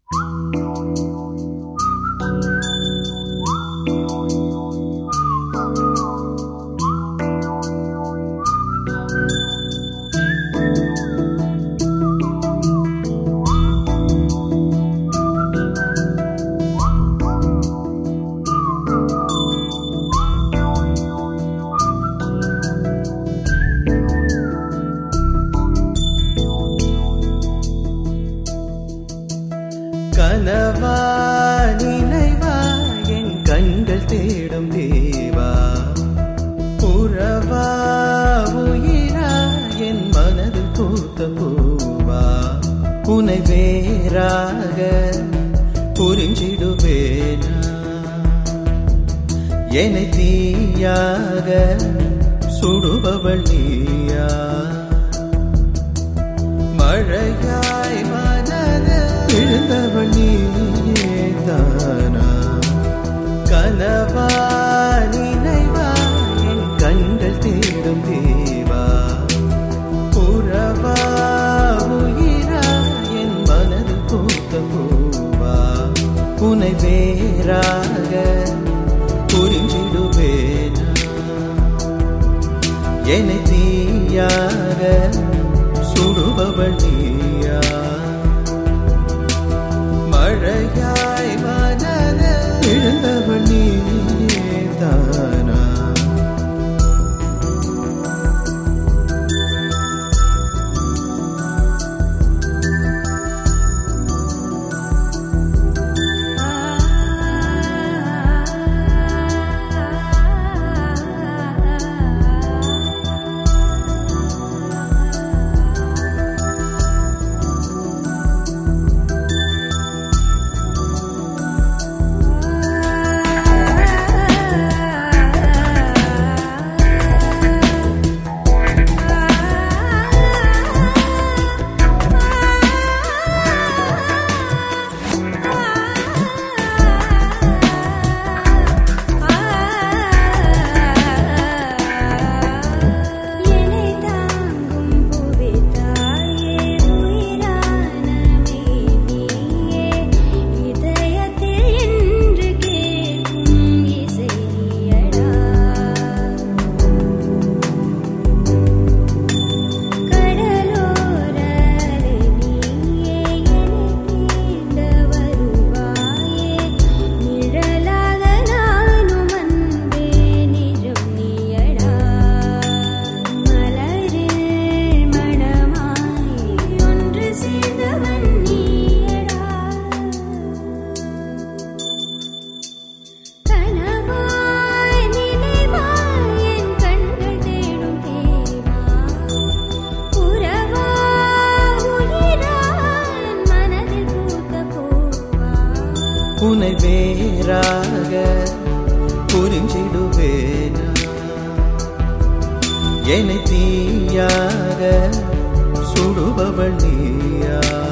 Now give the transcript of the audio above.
கனவா நினைவா என் கண்கள் தேடும் தேவா, உறவா உயிரா என் மனதில் பூத்த பூவா, உனை வேறாக புரிஞ்சிடுவேனா, என்னை தீயாக சுடுபவள் நீயா, மழையாய் விழுந்தவள் நீயே தானா, கனவா நினைவா என் கண்கள் தேடும் தேவா, உறவா உயிரா என் மனதில் பூத்த பூவா, உனை வேறாக புரிஞ்சிடுவேனா, என்னை தீயாக சுடுபவள் நீயா, மழையாய் மனத விழுந்தவள் நீயே தானா. உனை வேறாக புரிஞ்சிடுவேனா, என்னை தீயாக சுடுபவள் நீயா.